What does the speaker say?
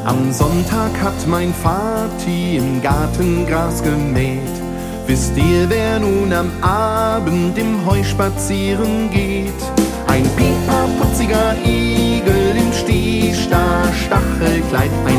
Am Sonntag hat mein Vati im Garten Gras gemäht. Wisst ihr, wer nun am Abend im Heu spazieren geht? Ein pupziger Igel im Stehstar-Stachelkleid,